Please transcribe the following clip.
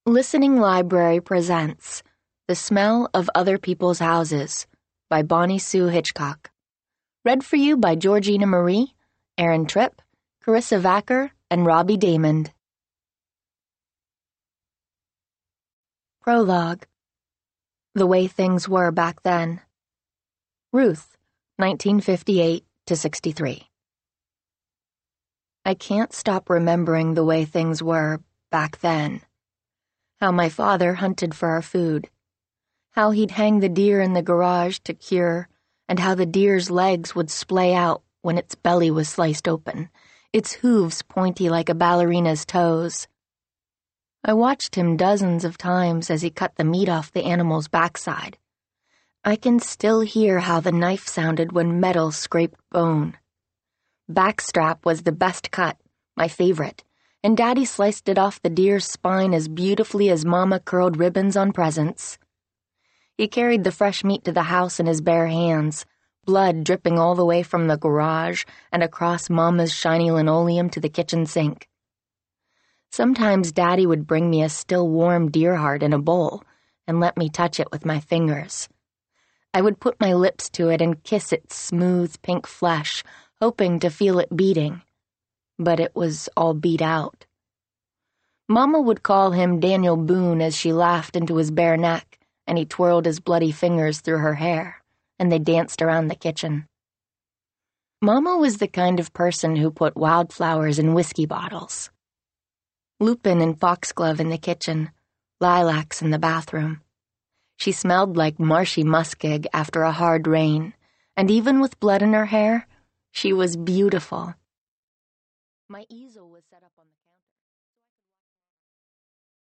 Listening Library presents The Smell of Other People's Houses by Bonnie Sue Hitchcock. Read for you by Georgina Marie, Aaron Tripp, Carissa Vacker, and Robbie Damond. Prologue. The Way Things Were Back Then. Ruth, 1958 to 63. I can't stop remembering the way things were back then. How my father hunted for our food. How he'd hang the deer in the garage to cure, and how the deer's legs would splay out when its belly was sliced open, its hooves pointy like a ballerina's toes. I watched him dozens of times as he cut the meat off the animal's backside. I can still hear how the knife sounded when metal scraped bone. Backstrap was the best cut, my favorite, and Daddy sliced it off the deer's spine as beautifully as Mama curled ribbons on presents. He carried the fresh meat to the house in his bare hands, blood dripping all the way from the garage and across Mama's shiny linoleum to the kitchen sink. Sometimes Daddy would bring me a still warm deer heart in a bowl and let me touch it with my fingers. I would put my lips to it and kiss its smooth pink flesh, hoping to feel it beating. But it was all beat out. Mama would call him Daniel Boone as she laughed into his bare neck, and he twirled his bloody fingers through her hair, and they danced around the kitchen. Mama was the kind of person who put wildflowers in whiskey bottles. Lupin and foxglove in the kitchen, lilacs in the bathroom. She smelled like marshy muskeg after a hard rain, and even with blood in her hair, she was beautiful. My easel